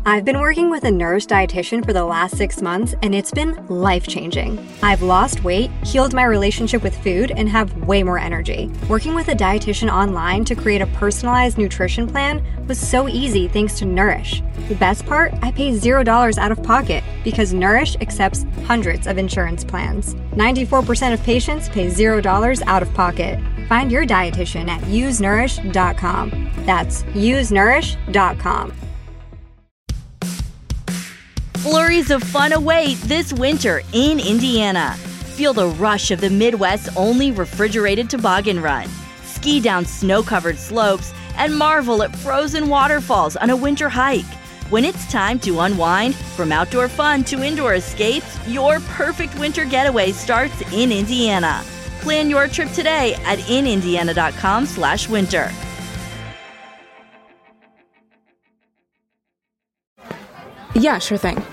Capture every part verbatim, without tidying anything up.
I've been working with a Nourish dietitian for the last six months, and it's been life-changing. I've lost weight, healed my relationship with food, and have way more energy. Working with a dietitian online to create a personalized nutrition plan was so easy thanks to Nourish. The best part? I pay zero dollars out of pocket because Nourish accepts hundreds of insurance plans. ninety-four percent of patients pay zero dollars out of pocket. Find your dietitian at use nourish dot com. That's use nourish dot com. Flurries of fun await this winter in Indiana. Feel the rush of the Midwest's only refrigerated toboggan run. Ski down snow-covered slopes and marvel at frozen waterfalls on a winter hike. When it's time to unwind, from outdoor fun to indoor escapes, your perfect winter getaway starts in Indiana. Plan your trip today at in indiana dot com slash winter. Yeah, sure thing.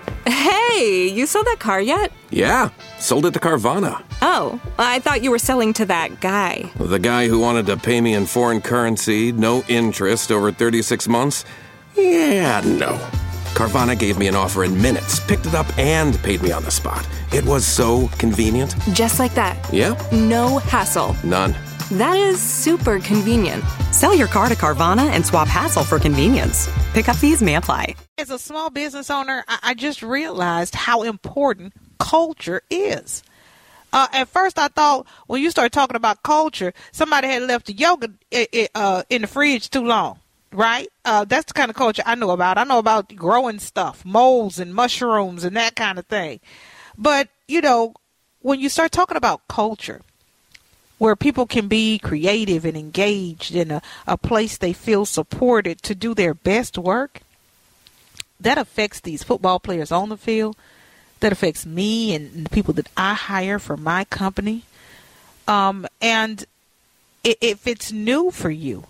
Hey, you sold that car yet? Yeah, sold it to Carvana. Oh, I thought you were selling to that guy. The guy who wanted to pay me in foreign currency, no interest, over thirty-six months? Yeah, no. Carvana gave me an offer in minutes, picked it up, and paid me on the spot. It was so convenient. Just like that. Yeah? No hassle. None. That is super convenient. Sell your car to Carvana and swap hassle for convenience. Pickup fees may apply. As a small business owner, I, I just realized how important culture is. Uh, at first, I thought when you started talking about culture, somebody had left the yogurt uh, in the fridge too long, right? Uh, that's the kind of culture I know about. I know about growing stuff, molds and mushrooms and that kind of thing. But, you know, when you start talking about culture, where people can be creative and engaged in a, a place they feel supported to do their best work, that affects these football players on the field. That affects me and the people that I hire for my company. Um, and if it's new for you,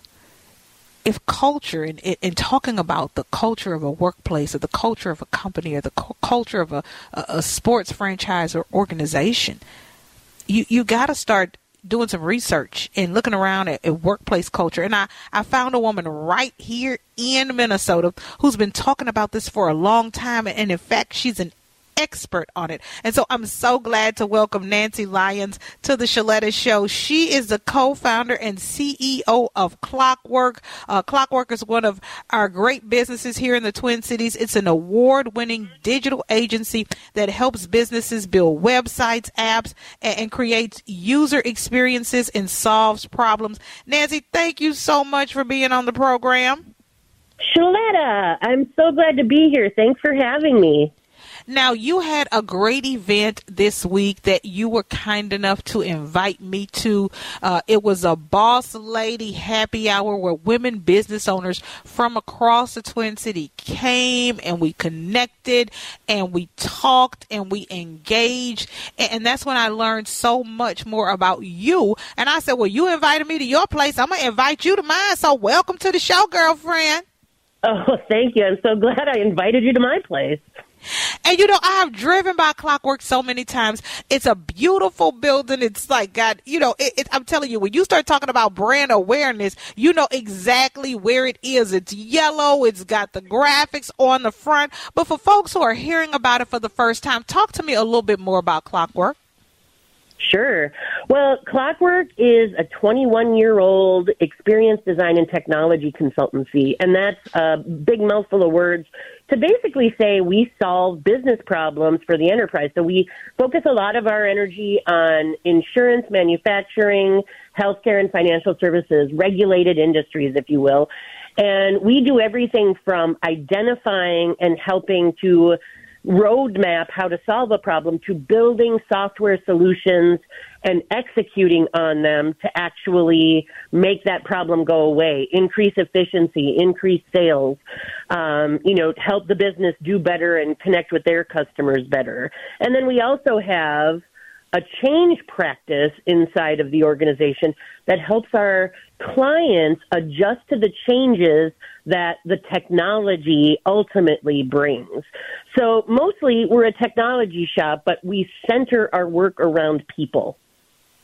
if culture and, and talking about the culture of a workplace or the culture of a company or the culture of a, a, a sports franchise or organization, you, you got to start doing some research and looking around at, at workplace culture. And I, I found a woman right here in Minnesota who's been talking about this for a long time. And in fact, she's an expert on it. And so I'm so glad to welcome Nancy Lyons to the Shaletta Show. She is the co-founder and C E O of Clockwork. Uh, Clockwork is one of our great businesses here in the Twin Cities. It's an award-winning digital agency that helps businesses build websites, apps, and, and creates user experiences and solves problems. Nancy, thank you so much for being on the program. Shaletta, I'm so glad to be here. Thanks for having me. Now, you had a great event this week that you were kind enough to invite me to. Uh, it was a Boss Lady Happy Hour where women business owners from across the Twin City came and we connected and we talked and we engaged. And, and that's when I learned so much more about you. And I said, well, you invited me to your place. I'm going to invite you to mine. So welcome to the show, girlfriend. Oh, thank you. I'm so glad I invited you to my place. And, you know, I have driven by Clockwork so many times. It's a beautiful building. It's like, God, you know, it, it, I'm telling you, when you start talking about brand awareness, you know exactly where it is. It's yellow. It's got the graphics on the front. But for folks who are hearing about it for the first time, talk to me a little bit more about Clockwork. Sure. Well, Clockwork is a twenty-one-year-old experience design and technology consultancy, and that's a big mouthful of words to basically say we solve business problems for the enterprise. So we focus a lot of our energy on insurance, manufacturing, healthcare, and financial services, regulated industries, if you will. And we do everything from identifying and helping to roadmap how to solve a problem to building software solutions and executing on them to actually make that problem go away, increase efficiency, increase sales, um, you know, help the business do better and connect with their customers better. And then we also have a change practice inside of the organization that helps our clients adjust to the changes that the technology ultimately brings. So mostly we're a technology shop, but we center our work around people.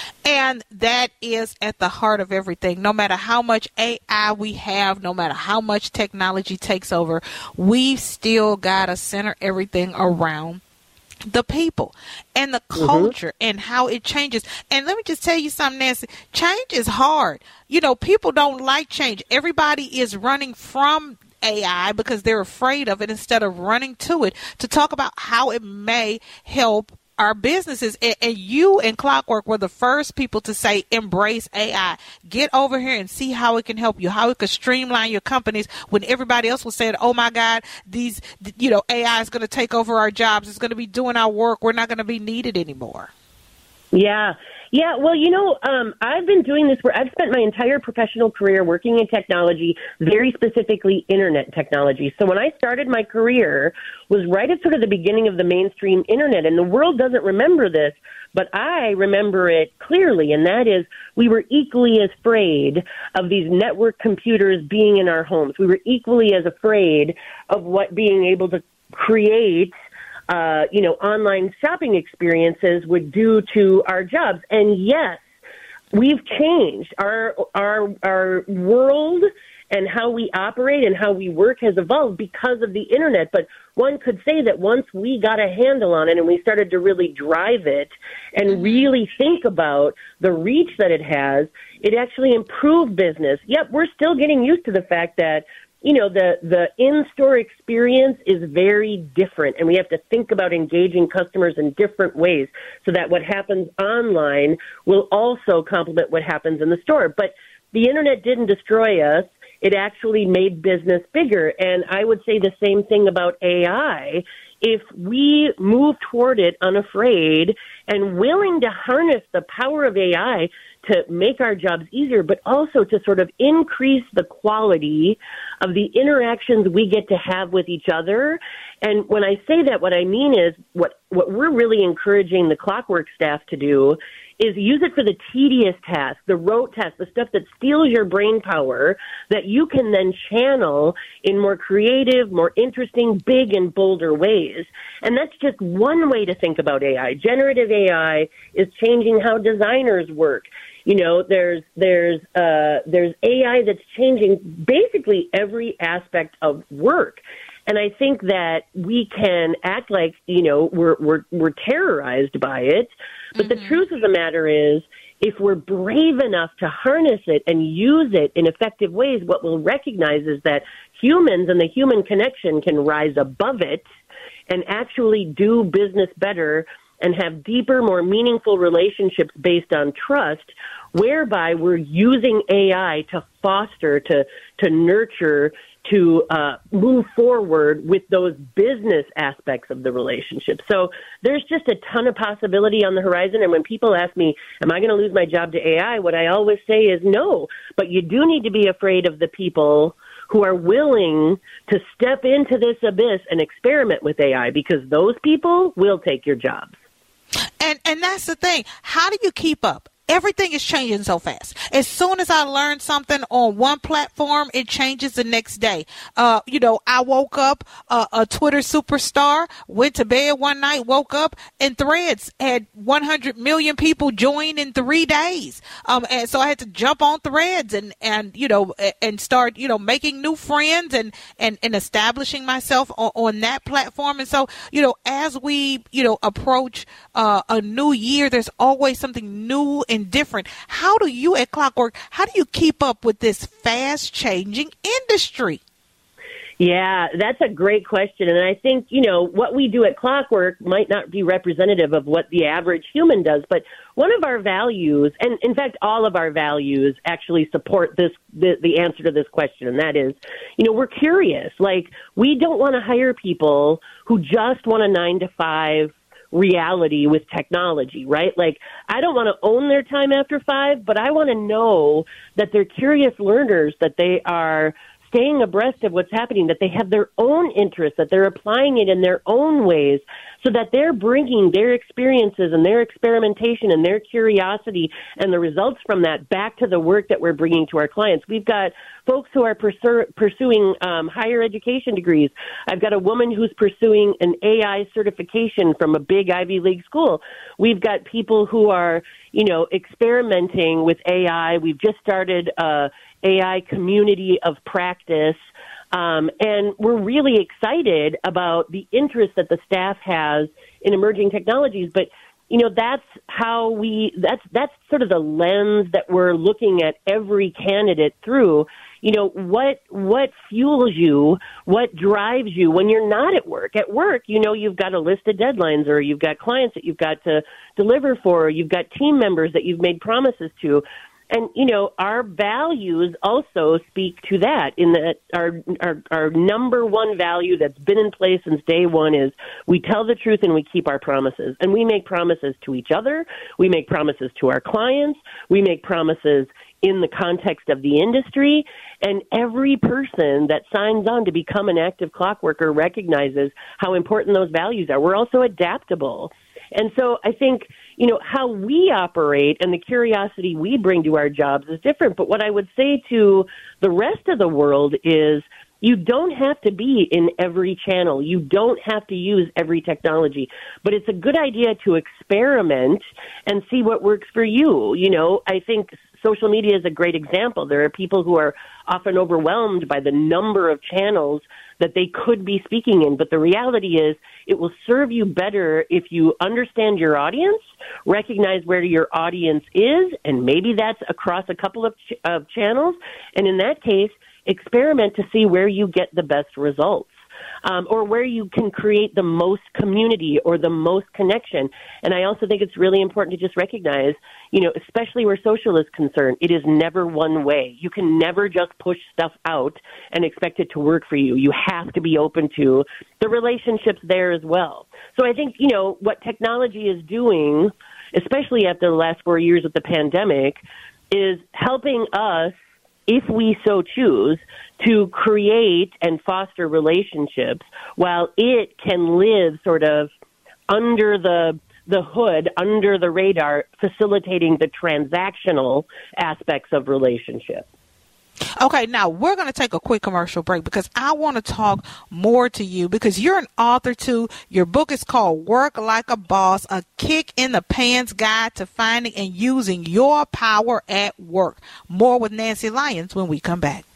And that is at the heart of everything. No matter how much A I we have, no matter how much technology takes over, we've still got to center everything around the people and the culture mm-hmm. and how it changes. And let me just tell you something, Nancy, change is hard. You know, people don't like change. Everybody is running from A I because they're afraid of it instead of running to it to talk about how it may help our businesses. And, and you and Clockwork were the first people to say, embrace A I. Get over here and see how it can help you, how it could streamline your companies when everybody else was saying, oh my God, these, you know, A I is going to take over our jobs. It's going to be doing our work. We're not going to be needed anymore. Yeah. Yeah, well, you know, um, I've been doing this where I've spent my entire professional career working in technology, very specifically internet technology. So when I started my career was right at sort of the beginning of the mainstream internet, and the world doesn't remember this, but I remember it clearly, and that is we were equally as afraid of these network computers being in our homes. We were equally as afraid of what being able to create Uh, you know, online shopping experiences would do to our jobs. And yes, we've changed. Our, our, our world and how we operate and how we work has evolved because of the internet. But one could say that once we got a handle on it and we started to really drive it and really think about the reach that it has, it actually improved business. Yep, we're still getting used to the fact that you know, the, the in-store experience is very different, and we have to think about engaging customers in different ways so that what happens online will also complement what happens in the store. But the internet didn't destroy us. It actually made business bigger, and I would say the same thing about A I. If we move toward it unafraid and willing to harness the power of A I to make our jobs easier, but also to sort of increase the quality of the interactions we get to have with each other. And when I say that, what I mean is what, what we're really encouraging the Clockwork staff to do is use it for the tedious tasks, the rote tasks, the stuff that steals your brain power that you can then channel in more creative, more interesting, big and bolder ways. And that's just one way to think about A I. Generative A I is changing how designers work. You know, there's there's uh, there's A I that's changing basically every aspect of work. And I think that we can act like, you know, we're we're we're terrorized by it. But mm-hmm. the truth of the matter is, if we're brave enough to harness it and use it in effective ways, what we'll recognize is that humans and the human connection can rise above it and actually do business better and have deeper, more meaningful relationships based on trust, whereby we're using A I to foster, to to nurture, to uh, move forward with those business aspects of the relationship. So there's just a ton of possibility on the horizon. And when people ask me, am I going to lose my job to A I? What I always say is no, but you do need to be afraid of the people who are willing to step into this abyss and experiment with A I, because those people will take your jobs. And and that's the thing. How do you keep up? Everything is changing so fast. As soon as I learn something on one platform, it changes the next day. Uh, you know, I woke up uh, a Twitter superstar, went to bed one night, woke up, and Threads had one hundred million people join in three days. Um, and so I had to jump on Threads and, and you know, and start, you know, making new friends and, and, and establishing myself on, on that platform. And so, you know, as we, you know, approach uh, a new year, there's always something new and different. How do you at Clockwork, how do you keep up with this fast changing industry? Yeah, that's a great question. And I think, you know, what we do at Clockwork might not be representative of what the average human does, but one of our values, and in fact, all of our values actually support this, the, the answer to this question. And that is, you know, we're curious. Like, we don't want to hire people who just want a nine to five reality with technology, right? Like, I don't want to own their time after five, but I want to know that they're curious learners, that they are staying abreast of what's happening, that they have their own interests, that they're applying it in their own ways, so that they're bringing their experiences and their experimentation and their curiosity and the results from that back to the work that we're bringing to our clients. We've got folks who are pursu- pursuing um, higher education degrees. I've got a woman who's pursuing an A I certification from a big Ivy League school. We've got people who are, you know, experimenting with A I. We've just started a A I community of practice. Um, and we're really excited about the interest that the staff has in emerging technologies. But, you know, that's how we, that's, that's sort of the lens that we're looking at every candidate through. You know, what, what fuels you, what drives you when you're not at work? At work, you know, you've got a list of deadlines, or you've got clients that you've got to deliver for, or you've got team members that you've made promises to. And, you know, our values also speak to that, in that our, our our number one value that's been in place since day one is we tell the truth and we keep our promises. And we make promises to each other. We make promises to our clients. We make promises in the context of the industry. And every person that signs on to become an active clock worker recognizes how important those values are. We're also adaptable. And so I think, you know, how we operate and the curiosity we bring to our jobs is different. But what I would say to the rest of the world is you don't have to be in every channel. You don't have to use every technology. But it's a good idea to experiment and see what works for you. You know, I think social media is a great example. There are people who are often overwhelmed by the number of channels that they could be speaking in. But the reality is it will serve you better if you understand your audience, recognize where your audience is, and maybe that's across a couple of, ch- of channels. And in that case, experiment to see where you get the best results. Um, or where you can create the most community or the most connection. And I also think it's really important to just recognize, you know, especially where social is concerned, it is never one way. You can never just push stuff out and expect it to work for you. You have to be open to the relationships there as well. So I think, you know, what technology is doing, especially after the last four years of the pandemic, is helping us, if we so choose, to create and foster relationships while it can live sort of under the the hood, under the radar, facilitating the transactional aspects of relationships. Okay, now we're going to take a quick commercial break because I want to talk more to you because you're an author too. Your book is called Work Like a Boss, a Kick in the Pants Guide to Finding and Using Your Power at Work. More with Nancy Lyons when we come back.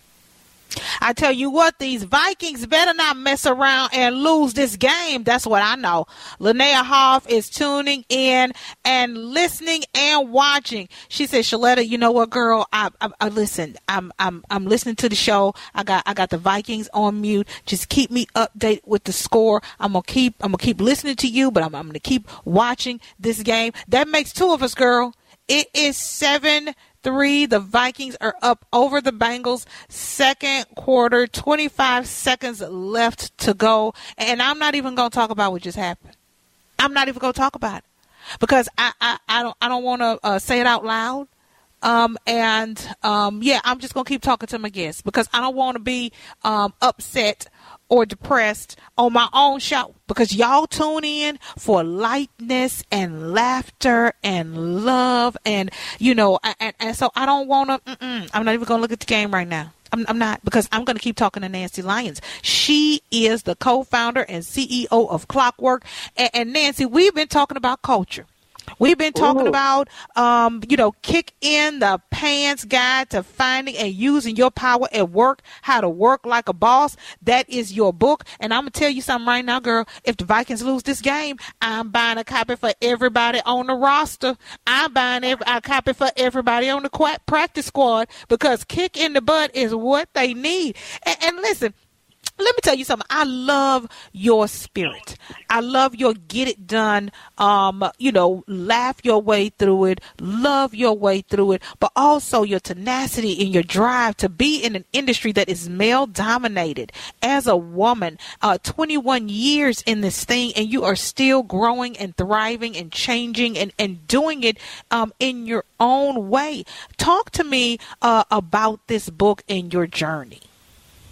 I tell you what, these Vikings better not mess around and lose this game. That's what I know. Linnea Hoff is tuning in and listening and watching. She said, Shaletta, you know what, girl? I, I, I listen. I'm, I'm, I'm listening to the show. I got, I got the Vikings on mute. Just keep me updated with the score. I'm gonna keep, I'm gonna keep listening to you, but I'm, I'm gonna keep watching this game. That makes two of us, girl. It is seven. Three, the Vikings are up over the Bengals. Second quarter, twenty-five seconds left to go. And I'm not even going to talk about what just happened. I'm not even going to talk about it because I, I, I don't I don't want to uh, say it out loud. Um, and um, yeah, I'm just going to keep talking to my guests because I don't want to be um, upset or depressed on my own show because y'all tune in for lightness and laughter and love and, you know, and, and so I don't want to, I'm not even going to look at the game right now. I'm, I'm not because I'm going to keep talking to Nancy Lyons. She is the co-founder and C E O of Clockwork. And, and Nancy, we've been talking about culture. We've been talking Ooh. about, um, you know, kick in the pants guide to finding and using your power at work, how to work like a boss. That is your book. And I'm going to tell you something right now, girl. If the Vikings lose this game, I'm buying a copy for everybody on the roster. I'm buying every, a copy for everybody on the practice squad because kick in the butt is what they need. And, and listen, let me tell you something. I love your spirit. I love your get it done, um, you know, laugh your way through it, love your way through it, but also your tenacity and your drive to be in an industry that is male dominated. As a woman, uh, twenty-one years in this thing, and you are still growing and thriving and changing and, and doing it um, in your own way. Talk to me uh, about this book and your journey.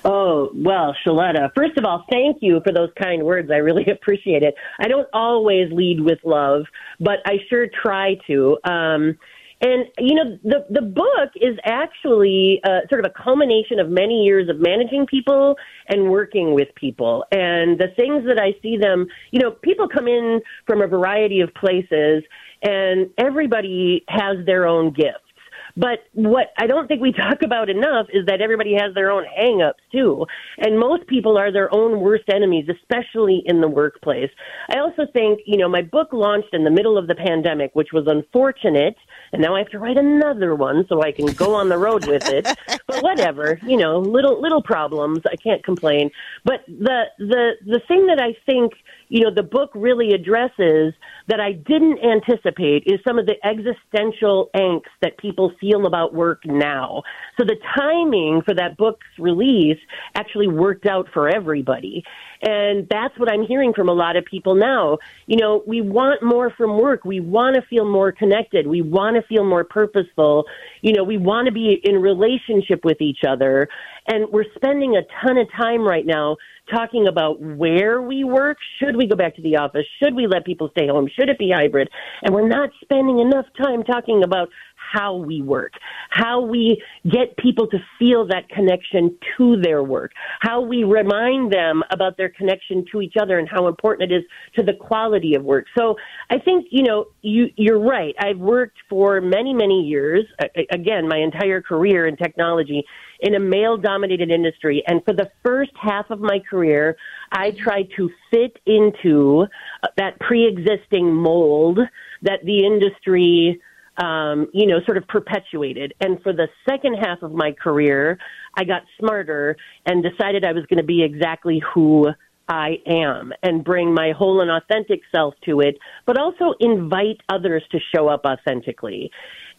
Oh, well, Shaletta, first of all, thank you for those kind words. I really appreciate it. I don't always lead with love, but I sure try to. Um, and, you know, the, the book is actually uh, sort of a culmination of many years of managing people and working with people. And the things that I see them, you know, people come in from a variety of places, and everybody has their own gifts. But what I don't think we talk about enough is that everybody has their own hang-ups, too. And most people are their own worst enemies, especially in the workplace. I also think, you know, my book launched in the middle of the pandemic, which was unfortunate. And now I have to write another one so I can go on the road with it. But whatever, you know, little little problems. I can't complain. But the the the thing that I think, you know, the book really addresses that I didn't anticipate is some of the existential angst that people feel about work now. So the timing for that book's release actually worked out for everybody. And that's what I'm hearing from a lot of people now. You know, we want more from work. We want to feel more connected. We want to feel more purposeful. You know, we want to be in relationship with each other. And we're spending a ton of time right now talking about where we work. Should we go back to the office? Should we let people stay home? Should it be hybrid? And we're not spending enough time talking about how we work, how we get people to feel that connection to their work, how we remind them about their connection to each other and how important it is to the quality of work. So I think, you know, you, you're right. I've worked for many, many years, again, my entire career in technology, in a male-dominated industry. And for the first half of my career, I tried to fit into that pre-existing mold that the industry Um, you know, sort of perpetuated. And for the second half of my career, I got smarter and decided I was going to be exactly who I am and bring my whole and authentic self to it, but also invite others to show up authentically.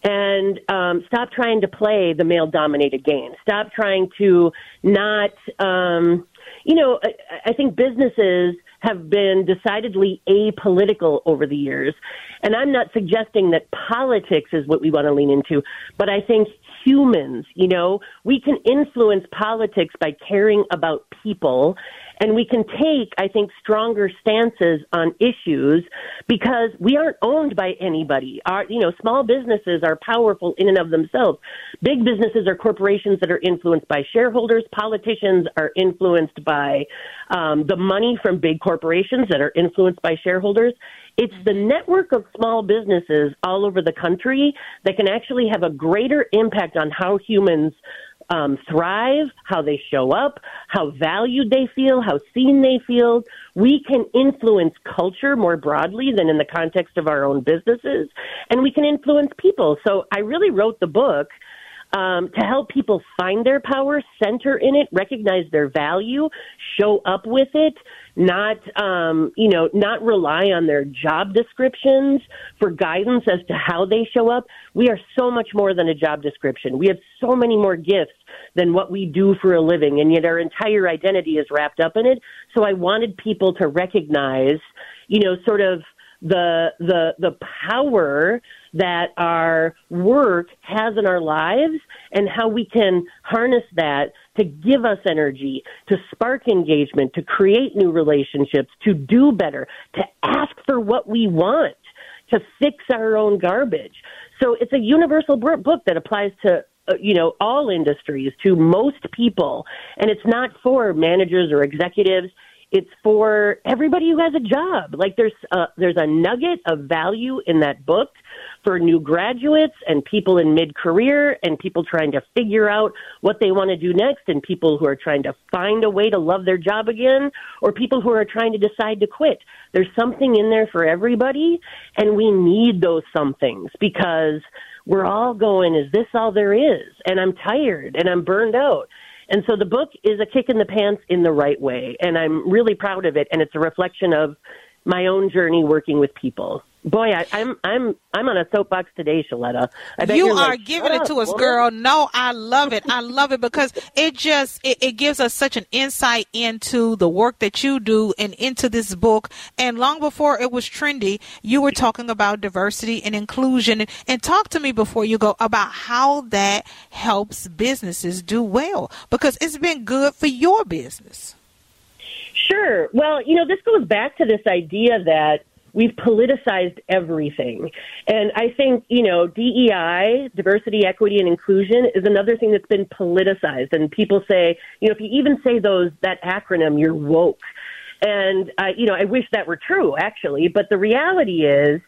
And um, stop trying to play the male-dominated game. Stop trying to not, um, you know, I, I think businesses have been decidedly apolitical over the years. And I'm not suggesting that politics is what we want to lean into, but I think humans, you know, we can influence politics by caring about people. And we can take, I think, stronger stances on issues because we aren't owned by anybody. Our, you know, small businesses are powerful in and of themselves. Big businesses are corporations that are influenced by shareholders. Politicians are influenced by um, the money from big corporations that are influenced by shareholders. It's the network of small businesses all over the country that can actually have a greater impact on how humans Um, thrive, how they show up, how valued they feel, how seen they feel. We can influence culture more broadly than in the context of our own businesses, and we can influence people. So I really wrote the book um, to help people find their power, center in it, recognize their value, show up with it, not, um, you know, not rely on their job descriptions for guidance as to how they show up. We are so much more than a job description. We have so many more gifts than what we do for a living, and yet our entire identity is wrapped up in it. So I wanted people to recognize, you know, sort of the the the power that our work has in our lives and how we can harness that to give us energy, to spark engagement, to create new relationships, to do better, to ask for what we want, to fix our own garbage. So it's a universal book that applies to uh, you know, all industries, to most people. And it's not for managers or executives. It's for everybody who has a job. Like there's a, there's a nugget of value in that book for new graduates and people in mid-career and people trying to figure out what they want to do next and people who are trying to find a way to love their job again or people who are trying to decide to quit. There's something in there for everybody, and we need those somethings because we're all going, is this all there is? And I'm tired and I'm burned out. And so the book is a kick in the pants in the right way, and I'm really proud of it, and it's a reflection of my own journey working with people. Boy, I, I'm I'm I'm on a soapbox today, Shaletta. I bet you you're are like, giving it up, to us, woman. girl. No, I love it. I love it because it just it, it gives us such an insight into the work that you do and into this book. And long before it was trendy, you were talking about diversity and inclusion. And, and talk to me before you go about how that helps businesses do well, because it's been good for your business. Sure. Well, you know, this goes back to this idea that we've politicized everything. And I think, you know, D E I, diversity, equity, and inclusion, is another thing that's been politicized. And people say, you know, if you even say those, that acronym, you're woke. And, uh, you know, I wish that were true, actually. But the reality is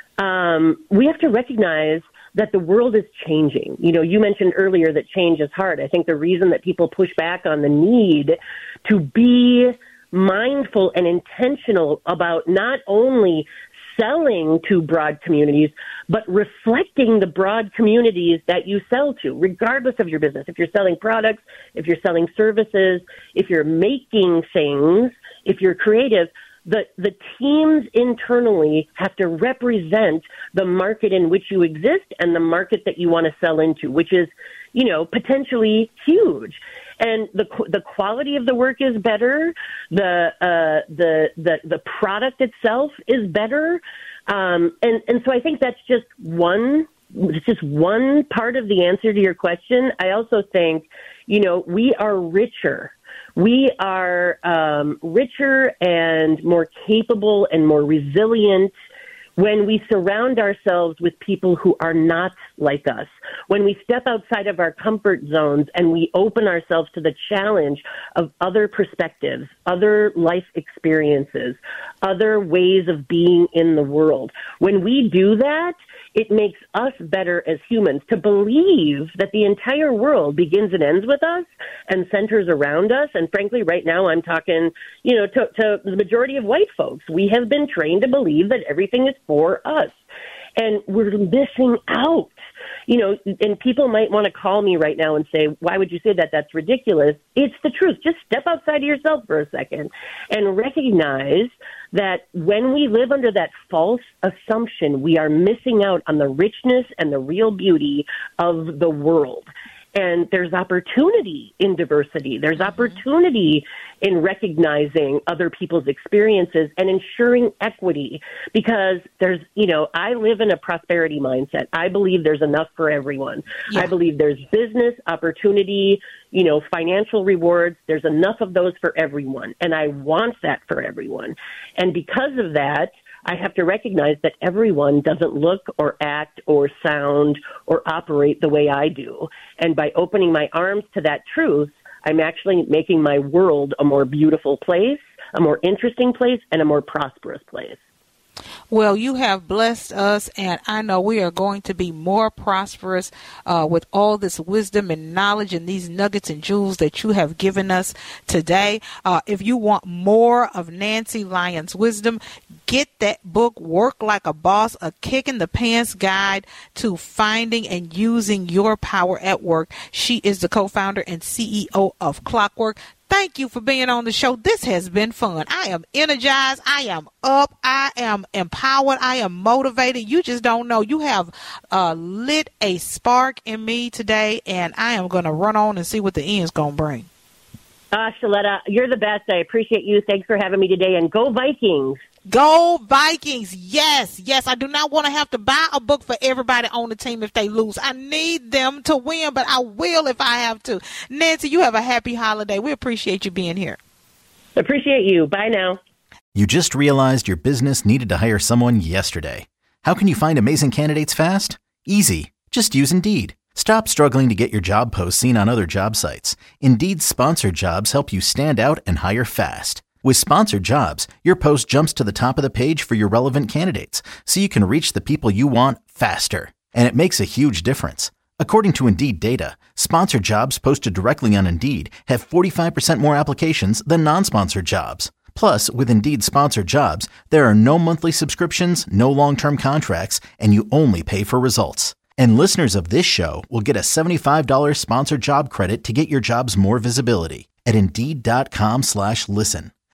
um, we have to recognize that the world is changing. You know, you mentioned earlier that change is hard. I think the reason that people push back on the need to be mindful and intentional about not only selling to broad communities, but reflecting the broad communities that you sell to, regardless of your business. If you're selling products, if you're selling services, if you're making things, if you're creative, the, the teams internally have to represent the market in which you exist and the market that you want to sell into, which is, you know, potentially huge. And the the quality of the work is better. The uh, the the the product itself is better. Um, and and so I think that's just one it's just one part of the answer to your question. I also think, you know, we are richer. We are um, richer and more capable and more resilient when we surround ourselves with people who are not like us, when we step outside of our comfort zones and we open ourselves to the challenge of other perspectives, other life experiences, other ways of being in the world. When we do that, it makes us better as humans. To believe that the entire world begins and ends with us and centers around us. And frankly, right now I'm talking, you know, to, to the majority of white folks. We have been trained to believe that everything is for us. And we're missing out. You know, and people might want to call me right now and say, why would you say that? That's ridiculous. It's the truth. Just step outside of yourself for a second and recognize that when we live under that false assumption, we are missing out on the richness and the real beauty of the world. And there's opportunity in diversity. There's opportunity in recognizing other people's experiences and ensuring equity, because there's, you know, I live in a prosperity mindset. I believe there's enough for everyone. Yeah. I believe there's business opportunity, you know, financial rewards. There's enough of those for everyone. And I want that for everyone. And because of that, I have to recognize that everyone doesn't look or act or sound or operate the way I do. And by opening my arms to that truth, I'm actually making my world a more beautiful place, a more interesting place, and a more prosperous place. Well, you have blessed us, and I know we are going to be more prosperous uh, with all this wisdom and knowledge and these nuggets and jewels that you have given us today. Uh, if you want more of Nancy Lyons' wisdom, get that book, Work Like a Boss, a kick in the pants guide to finding and using your power at work. She is the co-founder and C E O of Clockwork. Thank you for being on the show. This has been fun. I am energized. I am up. I am empowered. I am motivated. You just don't know. You have uh, lit a spark in me today, and I am going to run on and see what the end's going to bring. Uh, Shaletta, you're the best. I appreciate you. Thanks for having me today, and go Vikings. Go Vikings. Yes, yes. I do not want to have to buy a book for everybody on the team if they lose. I need them to win, but I will if I have to. Nancy, you have a happy holiday. We appreciate you being here. Appreciate you. Bye now. You just realized your business needed to hire someone yesterday. How can you find amazing candidates fast? Easy. Just use Indeed. Stop struggling to get your job posts seen on other job sites. Indeed's sponsored jobs help you stand out and hire fast. With sponsored jobs, your post jumps to the top of the page for your relevant candidates, so you can reach the people you want faster. And it makes a huge difference. According to Indeed data, sponsored jobs posted directly on Indeed have forty-five percent more applications than non-sponsored jobs. Plus, with Indeed sponsored jobs, there are no monthly subscriptions, no long-term contracts, and you only pay for results. And listeners of this show will get a seventy-five dollars sponsored job credit to get your jobs more visibility at Indeed.com slash listen.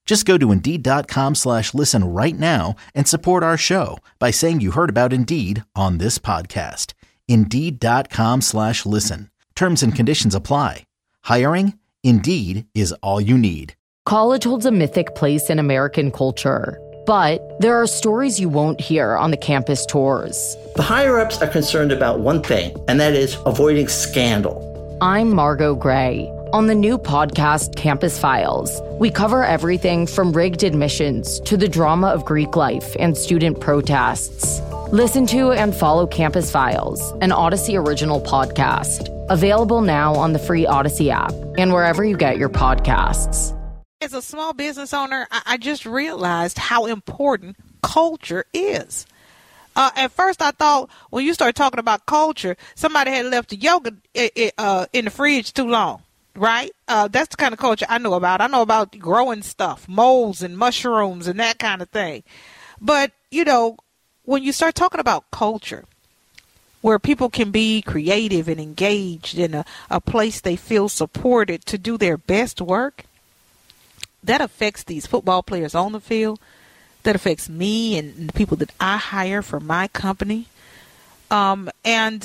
Just go to Indeed.com slash listen right now and support our show by saying you heard about Indeed on this podcast. Indeed.com slash listen. Terms and conditions apply. Hiring? Indeed is all you need. College holds a mythic place in American culture, but there are stories you won't hear on the campus tours. The higher-ups are concerned about one thing, and that is avoiding scandal. I'm Margot Gray. On the new podcast, Campus Files, we cover everything from rigged admissions to the drama of Greek life and student protests. Listen to and follow Campus Files, an Odyssey original podcast. Available now on the free Odyssey app and wherever you get your podcasts. As a small business owner, I, I just realized how important culture is. Uh, at first, I thought when you start talking about culture, somebody had left the yogurt uh, in the fridge too long. Right? Uh, that's the kind of culture I know about. I know about growing stuff, molds and mushrooms and that kind of thing. But, you know, when you start talking about culture, where people can be creative and engaged in a, a place they feel supported to do their best work, that affects these football players on the field. That affects me and the people that I hire for my company. Um, and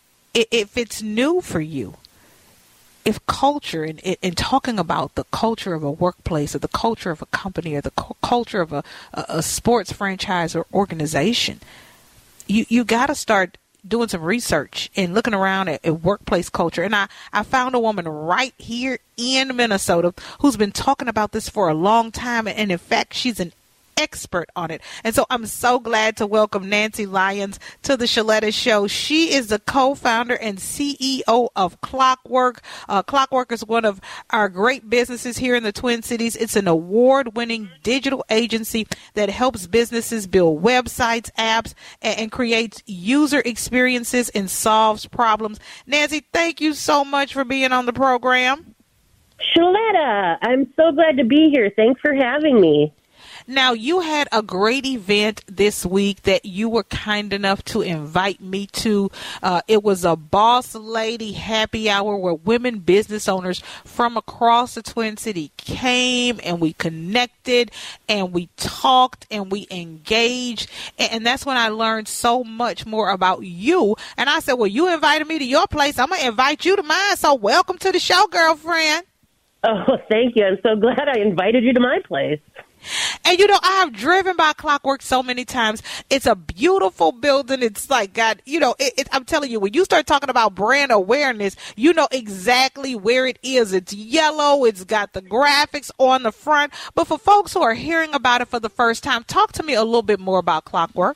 if it's new for you, if culture and, and talking about the culture of a workplace or the culture of a company or the cu- culture of a, a, a sports franchise or organization, you, you got to start doing some research and looking around at, at workplace culture. And I, I found a woman right here in Minnesota who's been talking about this for a long time. And in fact, she's an expert on it. And so I'm so glad to welcome Nancy Lyons to the Shaletta Show. She is the co-founder and C E O of Clockwork. Uh, Clockwork is one of our great businesses here in the Twin Cities. It's an award-winning digital agency that helps businesses build websites, apps, and, and creates user experiences and solves problems. Nancy, thank you so much for being on the program. Shaletta, I'm so glad to be here. Thanks for having me. Now, you had a great event this week that you were kind enough to invite me to. Uh, it was a Boss Lady Happy Hour where women business owners from across the Twin City came and we connected and we talked and we engaged. And, and that's when I learned so much more about you. And I said, well, you invited me to your place. I'm going to invite you to mine. So welcome to the show, girlfriend. Oh, thank you. I'm so glad I invited you to my place. And, you know, I have driven by Clockwork so many times. It's a beautiful building. It's like, God, you know, it, it, I'm telling you, when you start talking about brand awareness, you know exactly where it is. It's yellow. It's got the graphics on the front. But for folks who are hearing about it for the first time, talk to me a little bit more about Clockwork.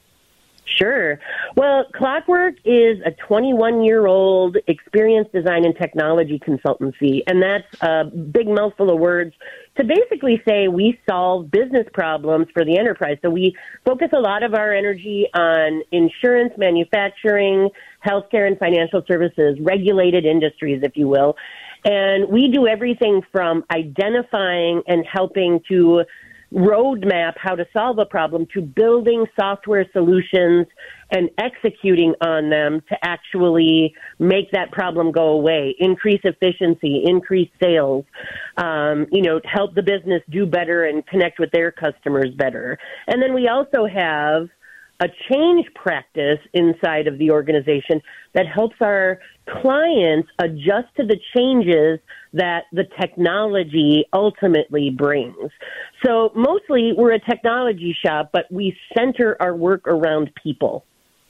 Sure. Well, Clockwork is a twenty-one-year-old experience design and technology consultancy, and that's a big mouthful of words to basically say we solve business problems for the enterprise. So we focus a lot of our energy on insurance, manufacturing, healthcare, and financial services, regulated industries, if you will. And we do everything from identifying and helping to roadmap how to solve a problem to building software solutions and executing on them to actually make that problem go away, increase efficiency, increase sales, um, you know, help the business do better and connect with their customers better. And then we also have a change practice inside of the organization that helps our clients adjust to the changes that the technology ultimately brings. So mostly we're a technology shop, but we center our work around people.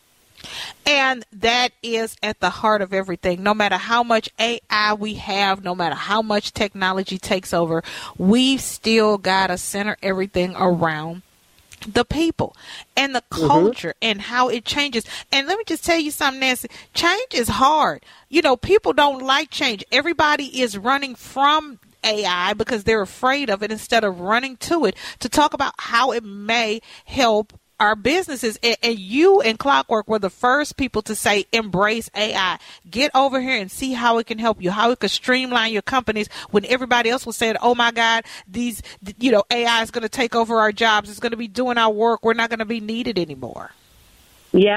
And that is at the heart of everything. No matter how much A I we have, no matter how much technology takes over, we've still got to center everything around the people and the culture mm-hmm. and how it changes. And let me just tell you something, Nancy, change is hard. You know, people don't like change. Everybody is running from A I because they're afraid of it instead of running to it to talk about how it may help our businesses. And, and you and Clockwork were the first people to say, embrace A I. Get over here and see how it can help you, how it could streamline your companies when everybody else was saying, oh my God, these, you know, A I is going to take over our jobs. It's going to be doing our work. We're not going to be needed anymore. Yeah.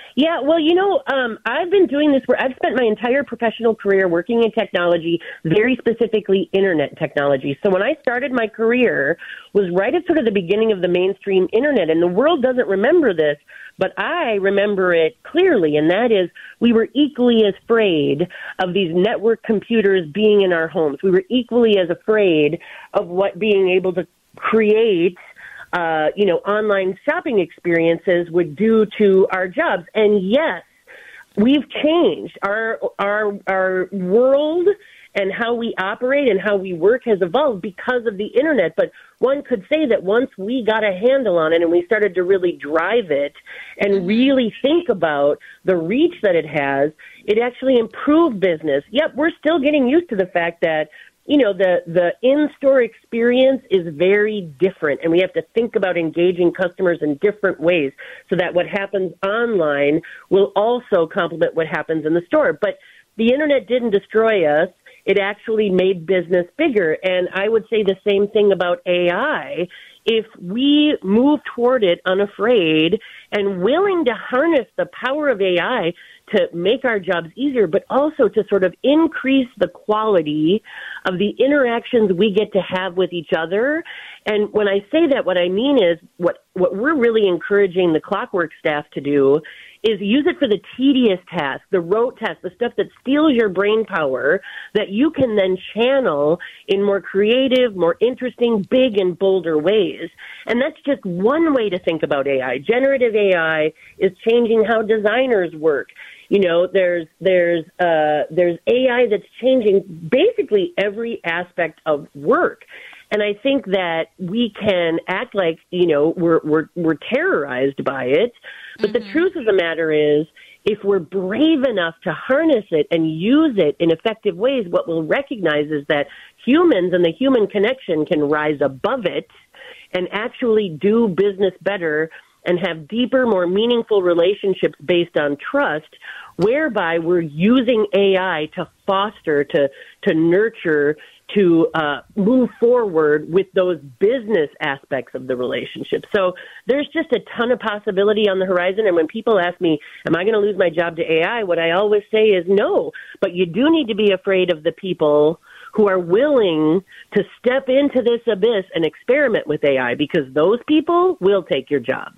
Yeah, well, you know, um, I've been doing this where I've spent my entire professional career working in technology, very specifically internet technology. So when I started my career was right at sort of the beginning of the mainstream internet, and the world doesn't remember this, but I remember it clearly, and that is we were equally as afraid of these network computers being in our homes. We were equally as afraid of what being able to create Uh, you know, online shopping experiences would do to our jobs. And yes, we've changed. Our our our world and how we operate and how we work has evolved because of the internet. But one could say that once we got a handle on it and we started to really drive it and really think about the reach that it has, it actually improved business. Yep, we're still getting used to the fact that you know, the, the in-store experience is very different, and we have to think about engaging customers in different ways so that what happens online will also complement what happens in the store. But the internet didn't destroy us. It actually made business bigger, and I would say the same thing about A I. If we move toward it unafraid and willing to harness the power of A I to make our jobs easier, but also to sort of increase the quality of the interactions we get to have with each other. And when I say that, what I mean is what, what we're really encouraging the Clockwork staff to do is use it for the tedious tasks, the rote tasks, the stuff that steals your brain power that you can then channel in more creative, more interesting, big and bolder ways. And that's just one way to think about A I. Generative A I is changing how designers work. You know, there's there's uh, there's A I that's changing basically every aspect of work. And I think that we can act like, you know, we're we're we're terrorized by it. But mm-hmm. the truth of the matter is, if we're brave enough to harness it and use it in effective ways, what we'll recognize is that humans and the human connection can rise above it and actually do business better and have deeper, more meaningful relationships based on trust, whereby we're using A I to foster, to to nurture, to uh, move forward with those business aspects of the relationship. So there's just a ton of possibility on the horizon. And when people ask me, am I going to lose my job to A I? What I always say is no, but you do need to be afraid of the people who are willing to step into this abyss and experiment with A I, because those people will take your jobs.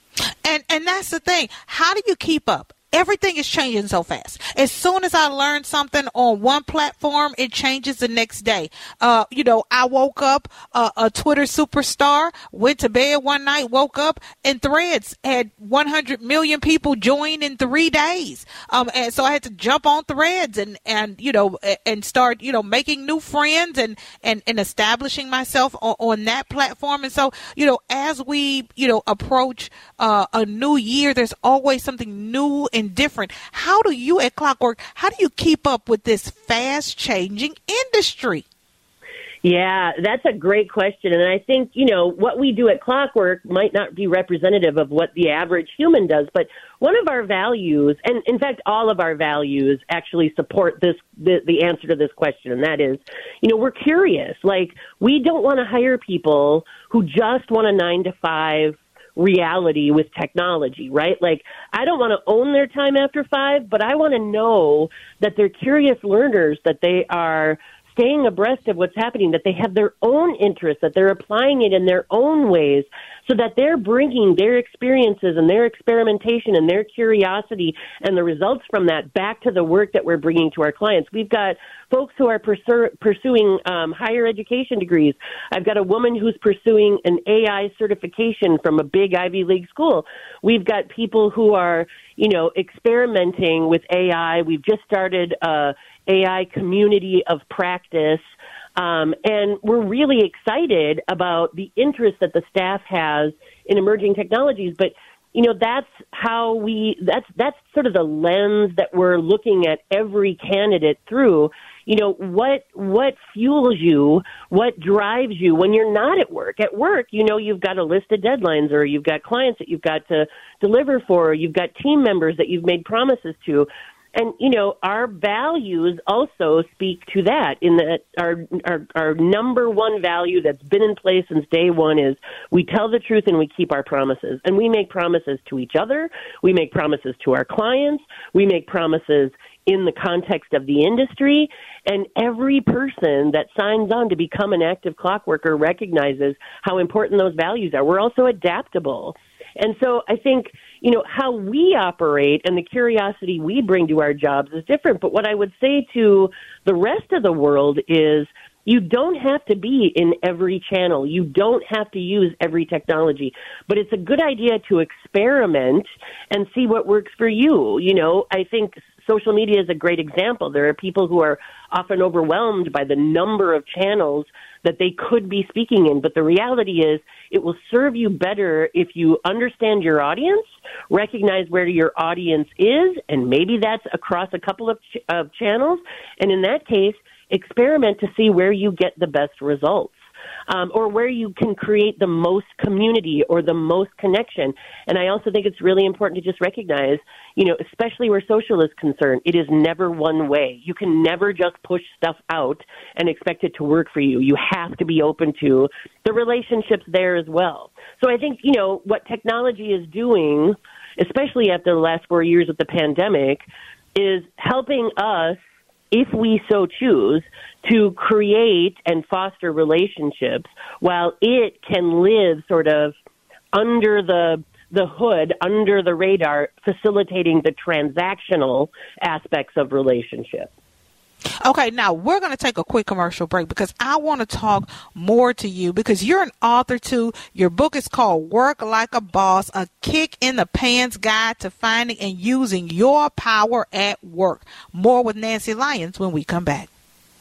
And and that's the thing. How do you keep up? Everything is changing so fast. As soon as I learn something on one platform, it changes the next day. Uh, you know, I woke up uh, a Twitter superstar, went to bed one night, woke up, and Threads had one hundred million people join in three days. Um, and so I had to jump on Threads and, and you know, and start, you know, making new friends and, and, and establishing myself on, on that platform. And so, you know, as we, you know, approach uh, a new year, there's always something new and different. How do you at Clockwork, how do you keep up with this fast changing industry? Yeah, that's a great question. And I think, you know, what we do at Clockwork might not be representative of what the average human does, but one of our values, and in fact, all of our values actually support this, the, the answer to this question. And that is, you know, we're curious. Like, we don't want to hire people who just want a nine to five reality with technology, right? Like, I don't want to own their time after five, but I want to know that they're curious learners, that they are staying abreast of what's happening, that they have their own interests, that they're applying it in their own ways, so that they're bringing their experiences and their experimentation and their curiosity and the results from that back to the work that we're bringing to our clients. We've got folks who are pursu- pursuing um, higher education degrees. I've got a woman who's pursuing an A I certification from a big Ivy League school. We've got people who are, you know, experimenting with A I. We've just started a A I community of practice. Um, and we're really excited about the interest that the staff has in emerging technologies. But, you know, that's how we, that's, that's sort of the lens that we're looking at every candidate through. You know, what, what fuels you, what drives you when you're not at work? At work, you know, you've got a list of deadlines, or you've got clients that you've got to deliver for, or you've got team members that you've made promises to. And, you know, our values also speak to that, in that our, our our number one value that's been in place since day one is we tell the truth and we keep our promises. And we make promises to each other. We make promises to our clients. We make promises in the context of the industry. And every person that signs on to become an active clock worker recognizes how important those values are. We're also adaptable. And so I think, you know, how we operate and the curiosity we bring to our jobs is different. But what I would say to the rest of the world is you don't have to be in every channel. You don't have to use every technology. But it's a good idea to experiment and see what works for you. You know, I think social media is a great example. There are people who are often overwhelmed by the number of channels that they could be speaking in. But the reality is it will serve you better if you understand your audience, recognize where your audience is, and maybe that's across a couple of, ch- of channels. And in that case, experiment to see where you get the best results. Um, or where you can create the most community or the most connection. And I also think it's really important to just recognize, you know, especially where social is concerned, it is never one way. You can never just push stuff out and expect it to work for you. You have to be open to the relationships there as well. So I think, you know, what technology is doing, especially after the last four years of the pandemic, is helping us, if we so choose, to create and foster relationships while it can live sort of under the the hood, under the radar, facilitating the transactional aspects of relationships. Okay, now we're going to take a quick commercial break because I want to talk more to you because you're an author too. Your book is called Work Like a Boss, a Kick in the Pants Guide to Finding and Using Your Power at Work. More with Nancy Lyons when we come back.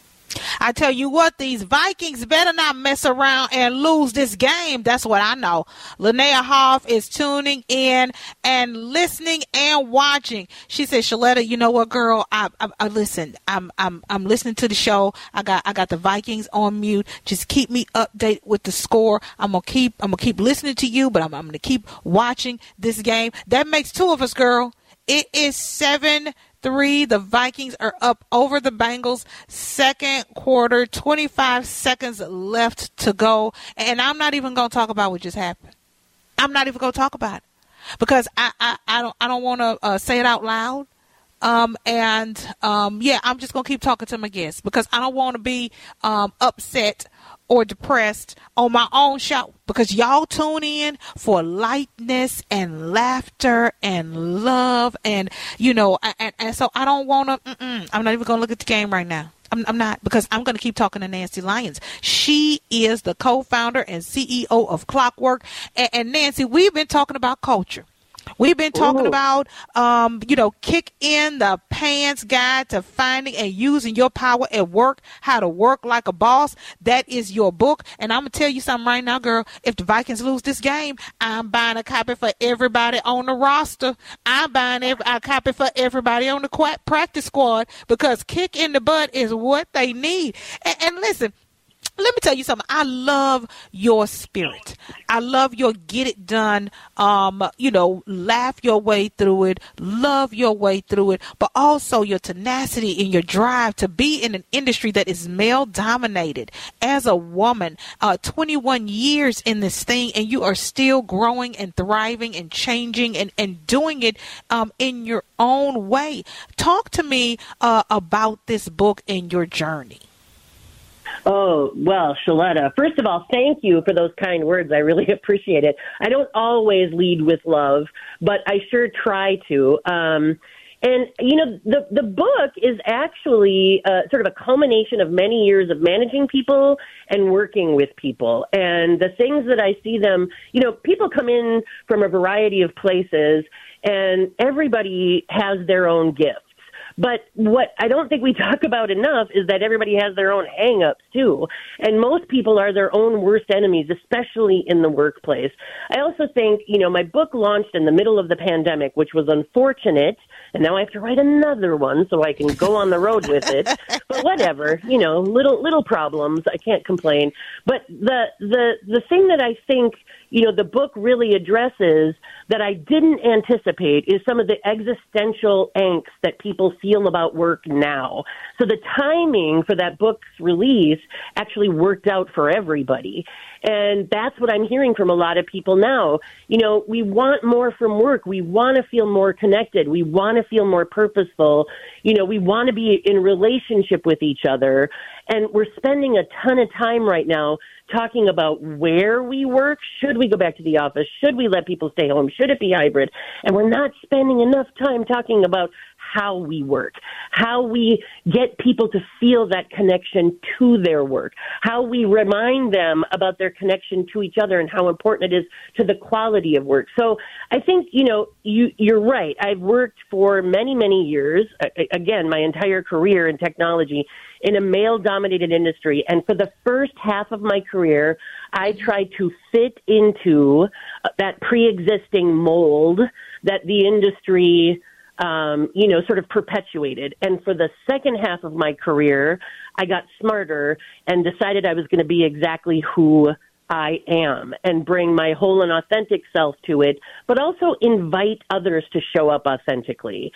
I tell you what, these Vikings better not mess around and lose this game. That's what I know. Linnea Hoff is tuning in and listening and watching. She said, Shaletta, you know what, girl? I, I, I listen. I'm, I'm, I'm listening to the show. I got, I got the Vikings on mute. Just keep me updated with the score. I'm gonna keep, I'm gonna keep listening to you, but I'm, I'm gonna keep watching this game. That makes two of us, girl. It is seven. Three, the Vikings are up over the Bengals. Second quarter, twenty-five seconds left to go. And I'm not even going to talk about what just happened. I'm not even going to talk about it because I, I, I don't I don't want to uh, say it out loud. Um, and um, yeah, I'm just going to keep talking to my guests because I don't want to be um, upset or depressed on my own show because y'all tune in for lightness and laughter and love and, you know, and, and so I don't want to, I'm not even going to look at the game right now. I'm, I'm not because I'm going to keep talking to Nancy Lyons. She is the co-founder and C E O of Clockwork. And, and Nancy, we've been talking about culture. We've been talking Ooh. about, um, you know, kick in the pants guide to finding and using your power at work, how to work like a boss. That is your book. And I'm going to tell you something right now, girl. If the Vikings lose this game, I'm buying a copy for everybody on the roster. I'm buying every, a copy for everybody on the practice squad because kick in the butt is what they need. And, and listen, let me tell you something. I love your spirit. I love your get it done, um, you know, laugh your way through it, love your way through it, but also your tenacity and your drive to be in an industry that is male dominated. As a woman, uh, twenty-one years in this thing, and you are still growing and thriving and changing and, and doing it um, in your own way. Talk to me uh, about this book and your journey. Oh, well, Shaletta, first of all, thank you for those kind words. I really appreciate it. I don't always lead with love, but I sure try to. Um, and, you know, the, the book is actually uh, sort of a culmination of many years of managing people and working with people. And the things that I see them, you know, people come in from a variety of places, and everybody has their own gifts. But what I don't think we talk about enough is that everybody has their own hang-ups, too. too. And most people are their own worst enemies, especially in the workplace. I also think, you know, my book launched in the middle of the pandemic, which was unfortunate. And now I have to write another one so I can go on the road with it. But whatever, you know, little little problems. I can't complain. But the the the thing that I think, you know, the book really addresses that I didn't anticipate is some of the existential angst that people feel about work now. So the timing for that book's release actually worked out for everybody. And that's what I'm hearing from a lot of people now. You know, we want more from work. We want to feel more connected. We want to feel more purposeful. You know, we want to be in relationship with each other. And we're spending a ton of time right now talking about where we work. Should we go back to the office? Should we let people stay home? Should it be hybrid? And we're not spending enough time talking about how we work, how we get people to feel that connection to their work, how we remind them about their connection to each other and how important it is to the quality of work. So I think, you know, you, you're right. I've worked for many, many years, again, my entire career in technology, in a male-dominated industry. And for the first half of my career, I tried to fit into that pre-existing mold that the industry Um, you know, sort of perpetuated. And for the second half of my career, I got smarter and decided I was going to be exactly who I am and bring my whole and authentic self to it, but also invite others to show up authentically.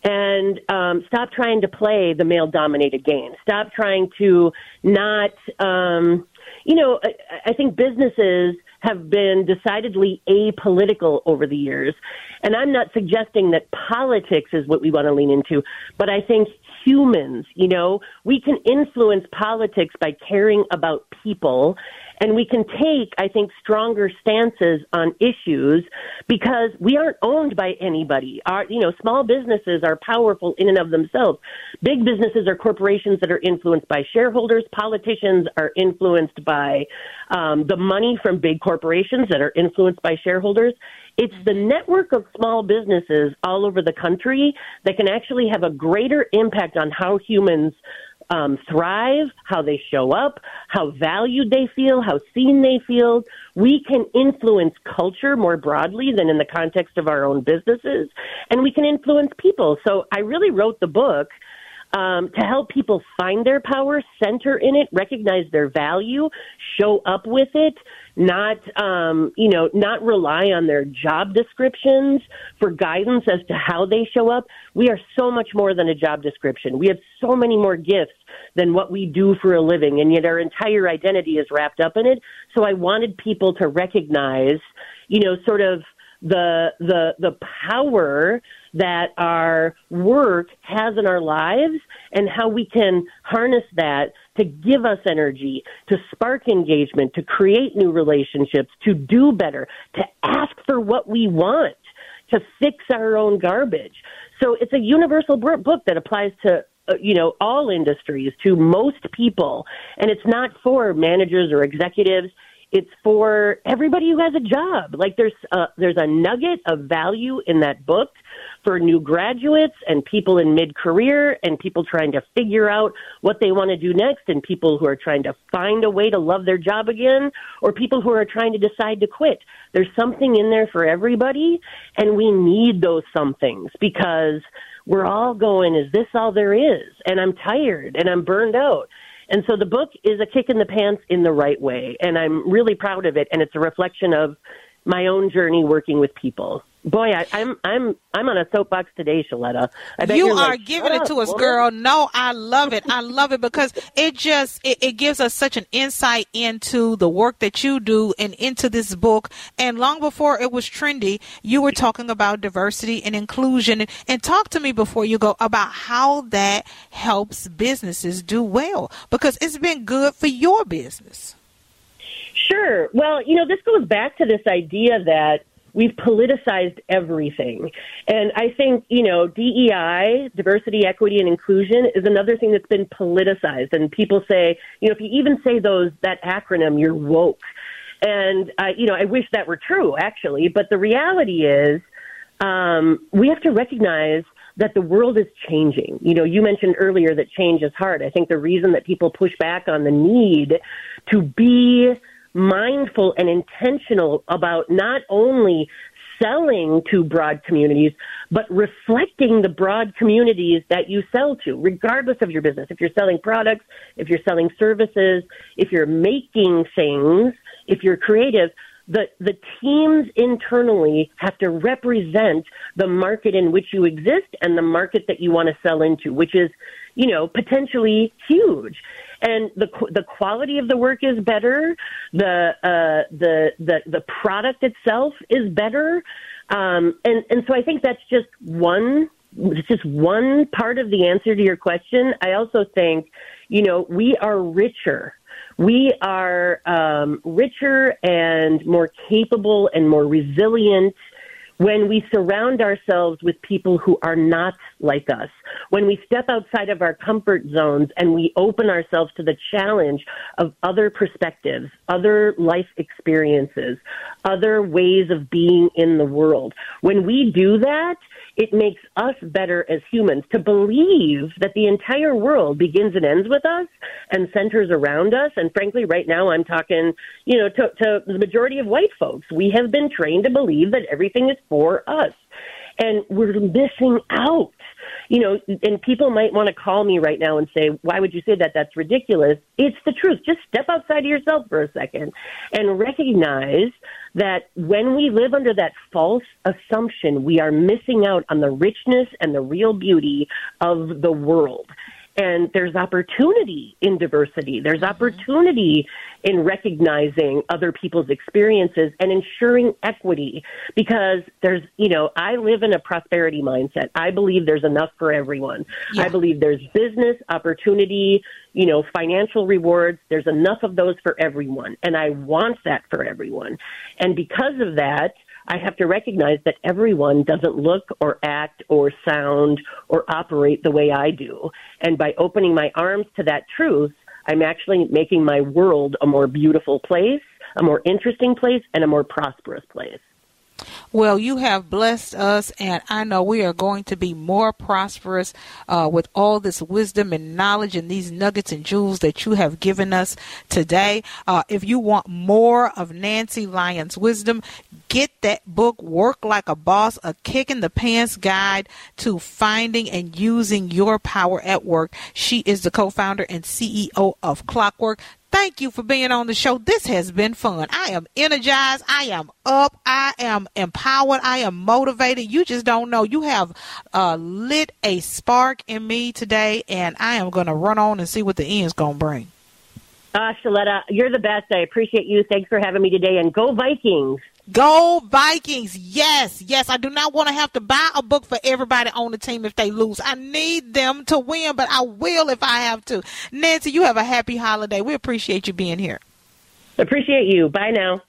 And um, stop trying to play the male-dominated game. Stop trying to not, um, you know, I, I think businesses have been decidedly apolitical over the years. And I'm not suggesting that politics is what we want to lean into, but I think humans, you know, we can influence politics by caring about people. And we can take, I think, stronger stances on issues because we aren't owned by anybody. Our, you know, small businesses are powerful in and of themselves. Big businesses are corporations that are influenced by shareholders. Politicians are influenced by um, the money from big corporations that are influenced by shareholders. It's the network of small businesses all over the country that can actually have a greater impact on how humans Um, thrive, how they show up, how valued they feel, how seen they feel. We can influence culture more broadly than in the context of our own businesses, and we can influence people. So I really wrote the book um, to help people find their power, center in it, recognize their value, show up with it, not, um, you know, not rely on their job descriptions for guidance as to how they show up. We are so much more than a job description. We have so many more gifts than what we do for a living, and yet our entire identity is wrapped up in it. So I wanted people to recognize, you know, sort of the the the power that our work has in our lives and how we can harness that to give us energy, to spark engagement, to create new relationships, to do better, to ask for what we want, to fix our own garbage. So it's a universal book that applies to, uh, you know, all industries, to most people. And it's not for managers or executives. It's for everybody who has a job. Like there's a, there's a nugget of value in that book for new graduates and people in mid-career and people trying to figure out what they want to do next and people who are trying to find a way to love their job again or people who are trying to decide to quit. There's something in there for everybody, and we need those somethings because we're all going, is this all there is? And I'm tired and I'm burned out. And so the book is a kick in the pants in the right way, and I'm really proud of it, and it's a reflection of my own journey working with people. Boy, I, I'm I'm I'm on a soapbox today, Shaletta. I bet you you're are like, giving it to us, woman. girl. No, I love it. I love it because it just it, it gives us such an insight into the work that you do and into this book. And long before it was trendy, you were talking about diversity and inclusion. And, and talk to me before you go about how that helps businesses do well, because it's been good for your business. Sure. Well, you know, this goes back to this idea that we've politicized everything. And I think, you know, D E I, diversity, equity, and inclusion, is another thing that's been politicized. And people say, you know, if you even say those, that acronym, you're woke. And, uh, you know, I wish that were true, actually. But the reality is um, we have to recognize that the world is changing. You know, you mentioned earlier that change is hard. I think the reason that people push back on the need to be mindful and intentional about not only selling to broad communities, but reflecting the broad communities that you sell to, regardless of your business. If you're selling products, if you're selling services, if you're making things, if you're creative, the, the teams internally have to represent the market in which you exist and the market that you want to sell into, which is, you know, potentially huge. And the the quality of the work is better. The uh, the the the product itself is better. Um, and and so I think that's just one it's just one part of the answer to your question. I also think, you know, we are richer. We are um, richer and more capable and more resilient when we surround ourselves with people who are not like us, when we step outside of our comfort zones and we open ourselves to the challenge of other perspectives, other life experiences, other ways of being in the world. When we do that, it makes us better as humans. To believe that the entire world begins and ends with us and centers around us, and frankly, right now I'm talking, you know, to, to the majority of white folks. We have been trained to believe that everything is for us, and we're missing out. You know, and people might want to call me right now and say, why would you say that? That's ridiculous. It's the truth. Just step outside of yourself for a second and recognize that when we live under that false assumption, we are missing out on the richness and the real beauty of the world. And there's opportunity in diversity. There's opportunity in recognizing other people's experiences and ensuring equity, because there's, you know, I live in a prosperity mindset. I believe there's enough for everyone. Yeah. I believe there's business opportunity, you know, financial rewards. There's enough of those for everyone. And I want that for everyone. And because of that, I have to recognize that everyone doesn't look or act or sound or operate the way I do. And by opening my arms to that truth, I'm actually making my world a more beautiful place, a more interesting place, and a more prosperous place. Well, you have blessed us, and I know we are going to be more prosperous uh, with all this wisdom and knowledge and these nuggets and jewels that you have given us today. Uh, if you want more of Nancy Lyons' wisdom, get that book, Work Like a Boss, a kick in the pants guide to finding and using your power at work. She is the co-founder and C E O of Clockwork. Thank you for being on the show. This has been fun. I am energized. I am up. I am empowered. I am motivated. You just don't know. You have uh, lit a spark in me today, and I am going to run on and see what the end's going to bring. Uh, Shaletta, you're the best. I appreciate you. Thanks for having me today, and go Vikings. Go Vikings. Yes, yes. I do not want to have to buy a book for everybody on the team if they lose. I need them to win, but I will if I have to. Nancy, you have a happy holiday. We appreciate you being here. Appreciate you. Bye now.